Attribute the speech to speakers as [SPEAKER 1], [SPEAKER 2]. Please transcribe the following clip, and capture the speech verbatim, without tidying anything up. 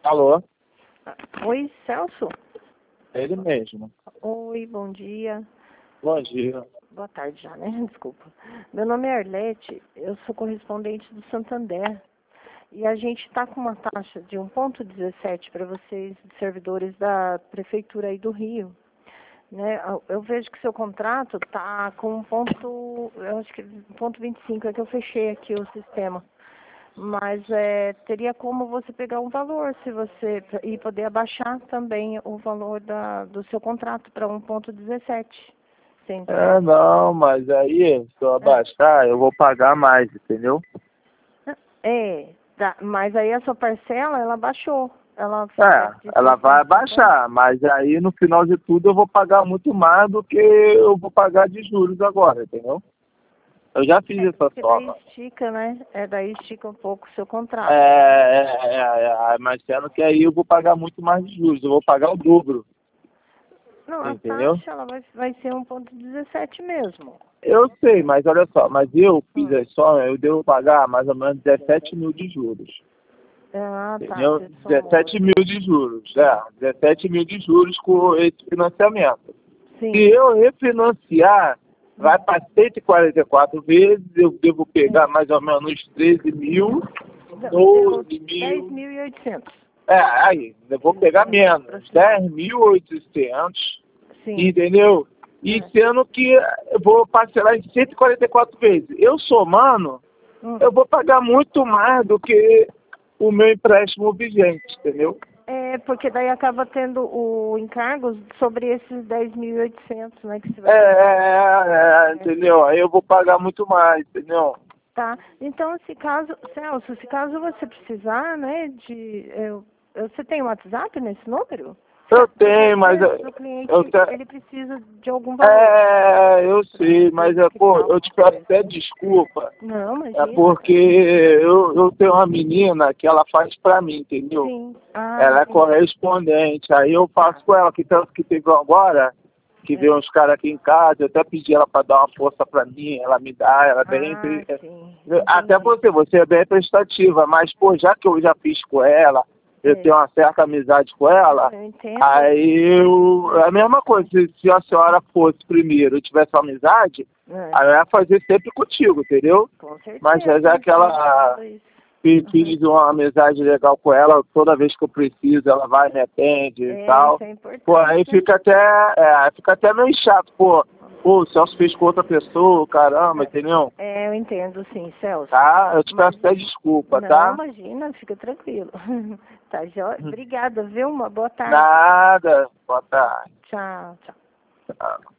[SPEAKER 1] Alô?
[SPEAKER 2] Oi, Celso?
[SPEAKER 1] Ele mesmo.
[SPEAKER 2] Oi, bom dia.
[SPEAKER 1] Bom dia.
[SPEAKER 2] Boa tarde já, né? Desculpa. Meu nome é Arlete, eu sou correspondente do Santander. E a gente está com uma taxa de um vírgula dezessete para vocês, servidores da Prefeitura aí do Rio. Né? Eu vejo que seu contrato está com um ponto, eu acho que um ponto vinte e cinco, é que eu fechei aqui o sistema. Mas é, teria como você pegar um valor se você e poder abaixar também o valor da, do seu contrato para um vírgula dezessete.
[SPEAKER 1] É, não, mas aí, se eu abaixar, eu vou pagar mais, entendeu?
[SPEAKER 2] É, tá, mas aí a sua parcela, ela baixou. Ela,
[SPEAKER 1] É, ela vai abaixar, mas aí no final de tudo eu vou pagar muito mais do que eu vou pagar de juros agora, entendeu? Eu já fiz
[SPEAKER 2] é,
[SPEAKER 1] essa
[SPEAKER 2] porque
[SPEAKER 1] soma.
[SPEAKER 2] daí estica, né? É, daí estica um pouco o seu contrato.
[SPEAKER 1] É, é, é, é, mas sendo que aí eu vou pagar muito mais de juros, eu vou pagar o dobro.
[SPEAKER 2] Não, a
[SPEAKER 1] Entendeu?
[SPEAKER 2] taxa ela vai, vai ser um vírgula dezessete mesmo.
[SPEAKER 1] Eu sei, mas olha só, mas eu fiz
[SPEAKER 2] Hum.
[SPEAKER 1] a soma, eu devo pagar mais ou menos dezessete mil de juros.
[SPEAKER 2] Ah, tá.
[SPEAKER 1] Entendeu?
[SPEAKER 2] Você somou.
[SPEAKER 1] dezessete mil de juros, é, dezessete mil de juros com esse financiamento.
[SPEAKER 2] Sim.
[SPEAKER 1] Se eu refinanciar, vai para cento e quarenta e quatro vezes, eu devo pegar mais ou menos treze mil, doze
[SPEAKER 2] dez
[SPEAKER 1] mil.
[SPEAKER 2] mil e oitocentos.
[SPEAKER 1] É, aí, eu vou pegar menos, dez mil e oitocentos,
[SPEAKER 2] Sim.
[SPEAKER 1] entendeu? E
[SPEAKER 2] É.
[SPEAKER 1] sendo que eu vou parcelar em cento e quarenta e quatro vezes. Eu somando,
[SPEAKER 2] Hum.
[SPEAKER 1] eu vou pagar muito mais do que o meu empréstimo vigente, entendeu?
[SPEAKER 2] É, porque daí acaba tendo o encargo sobre esses dez mil e oitocentos, né? Que você vai
[SPEAKER 1] É,
[SPEAKER 2] ter.
[SPEAKER 1] é, é, entendeu? Aí eu vou pagar muito mais, entendeu?
[SPEAKER 2] Tá. Então, se caso, Celso, se caso você precisar, né, de... Eu, eu- você tem um WhatsApp nesse número?
[SPEAKER 1] Eu
[SPEAKER 2] Porque às
[SPEAKER 1] tenho, mas
[SPEAKER 2] vezes
[SPEAKER 1] eu,
[SPEAKER 2] o cliente,
[SPEAKER 1] eu te-
[SPEAKER 2] ele precisa de algum valor.
[SPEAKER 1] é, eu sei, mas é, pô, eu te peço
[SPEAKER 2] Coisa.
[SPEAKER 1] até desculpa.
[SPEAKER 2] Não,
[SPEAKER 1] É
[SPEAKER 2] imagina.
[SPEAKER 1] porque eu, eu tenho uma menina que ela faz pra mim, entendeu?
[SPEAKER 2] Sim. Ah,
[SPEAKER 1] Ela é
[SPEAKER 2] entendi.
[SPEAKER 1] correspondente, aí eu faço com ela, que tanto que teve agora, que
[SPEAKER 2] É.
[SPEAKER 1] veio uns caras aqui em casa, eu até pedi ela para dar uma força para mim, ela me dá, ela é bem...
[SPEAKER 2] Ah, sim.
[SPEAKER 1] Até
[SPEAKER 2] Entendi.
[SPEAKER 1] você, você é bem prestativa, mas, pô, já que eu já fiz com ela, eu
[SPEAKER 2] É.
[SPEAKER 1] tenho uma certa amizade com ela,
[SPEAKER 2] Eu entendo.
[SPEAKER 1] aí eu... É a mesma coisa, se, se a senhora fosse primeiro e tivesse uma amizade,
[SPEAKER 2] É.
[SPEAKER 1] aí eu ia fazer sempre contigo, entendeu?
[SPEAKER 2] Com certeza.
[SPEAKER 1] Mas já, já que ela...
[SPEAKER 2] Isso.
[SPEAKER 1] Fiz fiz uma amizade legal com ela, toda vez que eu preciso, ela vai, me atende e
[SPEAKER 2] É,
[SPEAKER 1] tal.
[SPEAKER 2] isso é importante.
[SPEAKER 1] Pô, aí fica até, é, fica até meio chato, pô. Pô, o Celso fez com outra pessoa, caramba, entendeu?
[SPEAKER 2] É, eu entendo, sim, Celso.
[SPEAKER 1] Tá? Eu te
[SPEAKER 2] Mas-
[SPEAKER 1] peço até desculpa,
[SPEAKER 2] Não,
[SPEAKER 1] tá?
[SPEAKER 2] imagina, fica tranquilo. Tá, jóia? Obrigada, viu? Uma boa tarde.
[SPEAKER 1] Nada. Boa tarde.
[SPEAKER 2] Tchau, tchau.
[SPEAKER 1] Tchau.